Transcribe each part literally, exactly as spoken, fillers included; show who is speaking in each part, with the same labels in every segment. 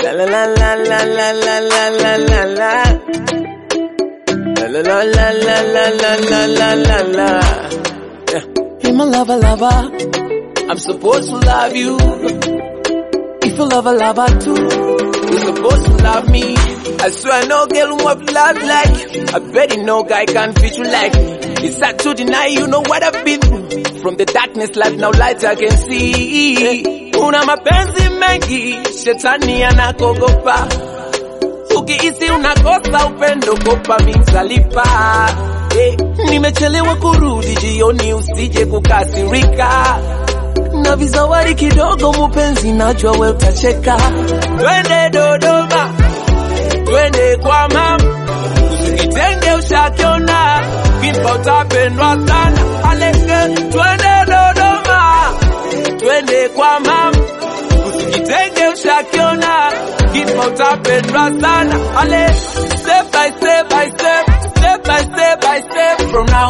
Speaker 1: La la la la la la la la la la la. La la la la la la la la la la la. Yeah. Hey my lover, lover, I'm supposed to love you. If you love a lover too, you're supposed to love me. I swear no girl who have love like you. I bet you no guy can fit you like me. It's hard to deny, you know what I've been through. From the darkness light now light I can see. Una mapenzi mengi, shetani anakogopa. Ukiisi unakosa upendo kopa mizalipa. Hey, nimechelewa kurudi jioni usije kukasirika. Na vizawadi kidogo mpenzi najua wewe utacheka. Twende Dodoma, twende kwa mama. Usitenge ushakiona, kimpa utapendwa sana. Aleke, twende Dodoma, twende kwa mama. Usitenge ushakiona, kimpa utapendwa sana. Ale, step by step by step, step by step by step. From now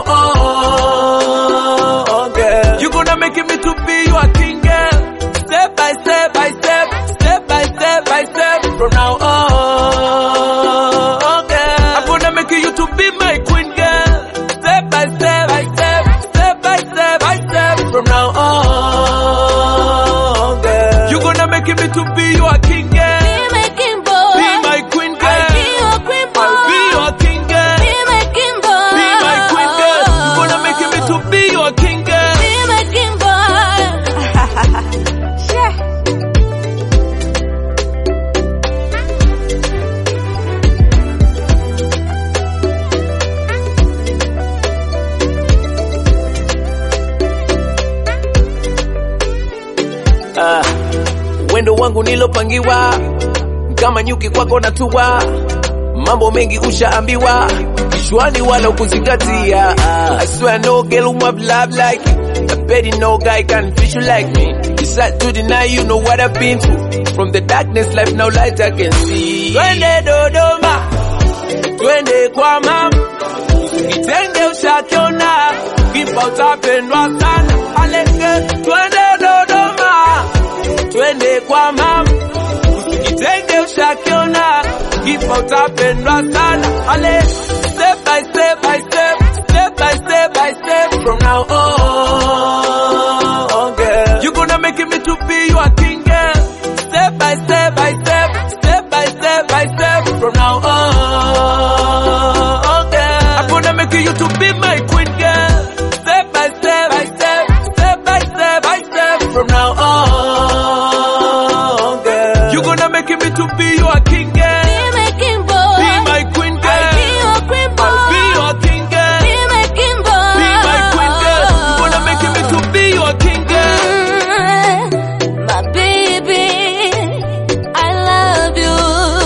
Speaker 1: on, girl, you gonna make me to be your king, girl. Step by step by step, step by step by step. From now on, girl, I'm gonna make you to be my queen, girl. Step by step by step, step by step by step. From now on, girl, you gonna make me to be your king, girl.
Speaker 2: Be my king boy.
Speaker 1: Be my queen, girl.
Speaker 2: I'll be your queen boy.
Speaker 1: I'll be your king, girl.
Speaker 2: Be my king boy.
Speaker 1: Be my queen, girl. You gonna make me to be your king, girl.
Speaker 2: Be my king boy. Yeah.
Speaker 1: Ah, wendo wangu nilopangiwa, kama nyuki kwako natua. Mambo mengi ushaambiwa, kishwani wala kuzingatia. I swear no girl who have love like you. I bet you no guy can fit you like me. It's hard to deny, you know what I've been through. From the darkness life now light I can see. Twende Dodoma, twende kwa mama. Usitenge ushakiona, kimpa utapendwa sana. Aleke, twende Dodoma, twende kwa mama. Usitenge ushakiona, kimpa utapendwa sana. Ale, step by step by step, step by step by step. From now on, girl, you gonna make me to be your king, girl. Step by step by step, step by step by step. From now on, girl, I'm gonna make you to be my queen, girl. Step by step by step, step by step by step. From now on, girl, you gonna make me to be your king, girl.
Speaker 2: Be my king boy.
Speaker 1: Be my queen, girl.
Speaker 2: I'll be your queen boy.
Speaker 1: I'll be your king, girl.
Speaker 2: Be my king boy.
Speaker 1: Be my queen, girl. You gonna make me to be your king, girl.
Speaker 2: Mm, my baby, I love you.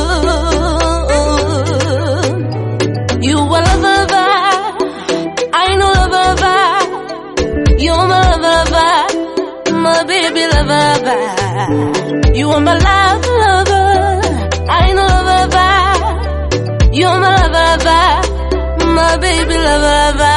Speaker 2: You are lover, I know lover. You're my lover, my baby lover. You are my love lover, I know lover. You're my lover, my baby lover.